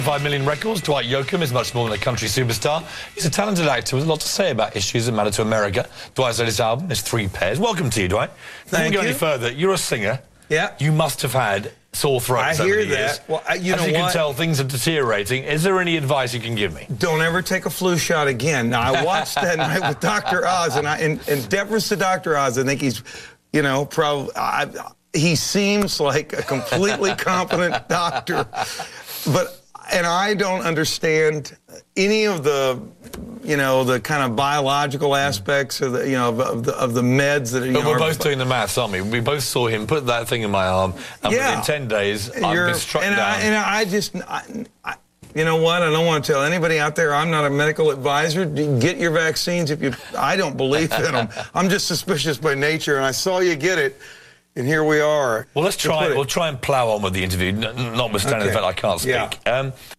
5 million records. Dwight Yoakam is much more than a country superstar. He's a talented actor with a lot to say about issues that matter to America. Dwight's latest album is 3 Pairs. Welcome to you, Dwight. Before we go any further, you're a singer. Yeah. You must have had sore throats over the years. I hear that. Well, you know As you what? can tell, things are deteriorating. Is there any advice you can give me? Don't ever take a flu shot again. Now, I watched that night with Dr. Oz, and in deference to Dr. Oz, I think he's, you know, probably... he seems like a completely competent doctor, and I don't understand any of the, you know, the kind of biological aspects of the, you know, of the meds that. But we're both doing the maths, aren't we? We both saw him put that thing in my arm, and within 10 days, I've been struck down. You know what? I don't want to tell anybody out there. I'm not a medical advisor. Get your vaccines if you. I don't believe in them. I'm just suspicious by nature, and I saw you get it. And here we are. Well, let's try. We'll try and plough on with the interview, notwithstanding the fact I can't speak. Yeah.